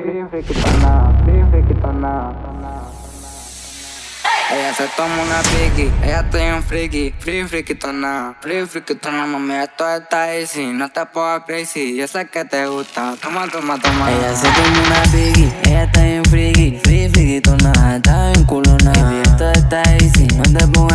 free friquitona, free friquitona. Ella se toma una piqui, ella está bien friki, free friquitona, mami, esto está easy, no te pongas crazy, yo sé que te gusta, toma, toma, toma. Ella se toma una piqui, ella está bien friki, free friquitona, está bien culona, baby, esto está easy, no te pongas